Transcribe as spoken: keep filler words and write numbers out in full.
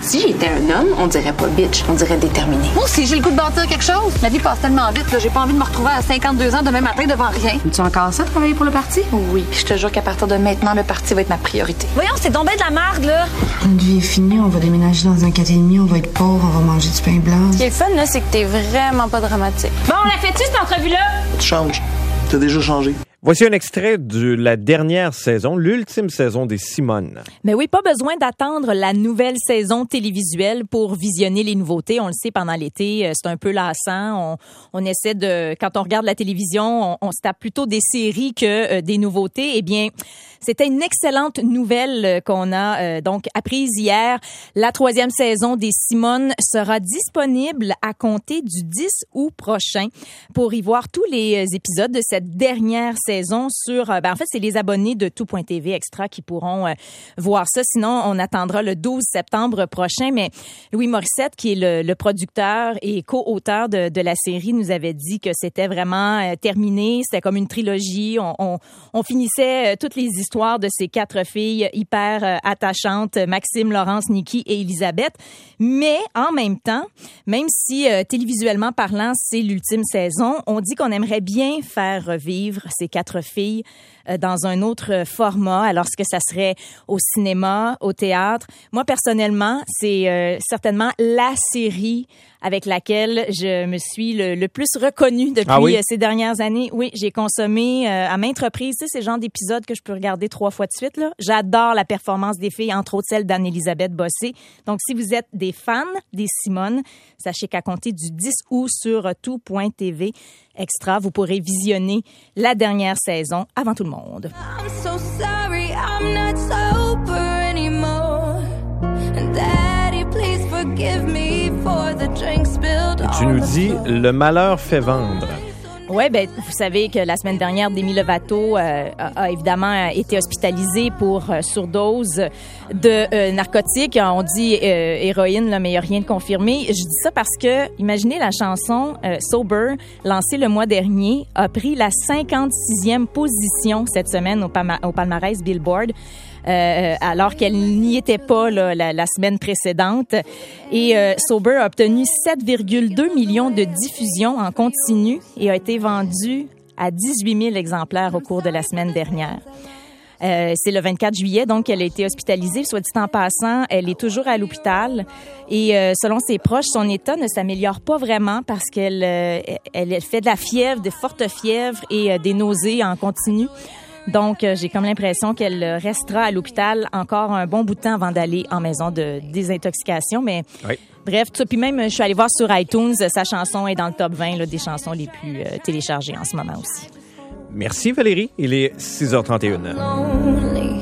Si j'étais un homme, on dirait pas bitch, on dirait déterminé. Moi aussi, j'ai le goût de bâtir quelque chose. La vie passe tellement vite, là, j'ai pas envie de me retrouver à cinquante-deux ans demain matin devant rien. Tu encore ça, travailler pour le parti? Oui, puis je te jure qu'à partir de maintenant, le parti va être ma priorité. Voyons, c'est tombé de la merde, là. Notre vie est finie, on va déménager dans un quatre et demi, on va être pauvre, on va manger du pain blanc. Ce qui est le fun, là, c'est que t'es vraiment pas dramatique. Bon, on la fait-tu, cette entrevue-là? Tu changes. T'as déjà changé. Voici un extrait de la dernière saison, l'ultime saison des Simones. Mais oui, pas besoin d'attendre la nouvelle saison télévisuelle pour visionner les nouveautés. On le sait, pendant l'été, c'est un peu lassant. On, on essaie de, quand on regarde la télévision, on, on se tape plutôt des séries que euh, des nouveautés. Eh bien, c'était une excellente nouvelle qu'on a euh, donc apprise hier. La troisième saison des Simones sera disponible à compter du dix août prochain. Pour y voir tous les épisodes de cette dernière saison sur, ben en fait, c'est les abonnés de tout point t v Extra qui pourront euh, voir ça. Sinon, on attendra le douze septembre prochain. Mais Louis Morissette, qui est le, le producteur et co-auteur de, de la série, nous avait dit que c'était vraiment euh, terminé. C'était comme une trilogie. On, on, on finissait euh, toutes les histoires de ces quatre filles hyper euh, attachantes, Maxime, Laurence, Nikki et Elisabeth. Mais en même temps, même si euh, télévisuellement parlant, c'est l'ultime saison, on dit qu'on aimerait bien faire revivre ces quatre filles euh, dans un autre format. Alors, ce que ça serait au cinéma, au théâtre. Moi, personnellement, c'est euh, certainement la série avec laquelle je me suis le, le plus reconnue depuis ah oui? ces dernières années. Oui, j'ai consommé euh, à maintes reprises. Tu sais, c'est le genre d'épisode que je peux regarder trois fois de suite, là. J'adore la performance des filles, entre autres celle d'Anne-Élisabeth Bossé. Donc, si vous êtes des fans des Simones, sachez qu'à compter du dix août sur tout point t v Extra, vous pourrez visionner la dernière saison avant tout le monde. I'm so sorry, I'm not sober anymore. And Daddy, please forgive me for the drink spilled. Tu nous dis, le malheur fait vendre. Oui, ben vous savez que la semaine dernière, Demi Lovato euh, a, a évidemment été hospitalisée pour euh, surdose de euh, narcotiques. On dit euh, héroïne, là, mais il n'y a rien de confirmé. Je dis ça parce que, imaginez la chanson euh, Sober, lancée le mois dernier, a pris la cinquante-sixième position cette semaine au, palma- au palmarès Billboard. Euh, alors qu'elle n'y était pas là, la, la semaine précédente. Et euh, Sober a obtenu sept virgule deux millions de diffusions en continu et a été vendu à dix-huit mille exemplaires au cours de la semaine dernière. Euh, c'est le vingt-quatre juillet, donc elle a été hospitalisée. Soit dit en passant, elle est toujours à l'hôpital. Et euh, selon ses proches, son état ne s'améliore pas vraiment parce qu'elle euh, elle fait de la fièvre, de fortes fièvres et euh, des nausées en continu. Donc, euh, j'ai comme l'impression qu'elle restera à l'hôpital encore un bon bout de temps avant d'aller en maison de désintoxication. Mais oui. Bref, tout ça. Puis même, je suis allée voir sur iTunes, sa chanson est dans le top vingt là, des chansons les plus euh, téléchargées en ce moment aussi. Merci Valérie. Il est six heures trente et une.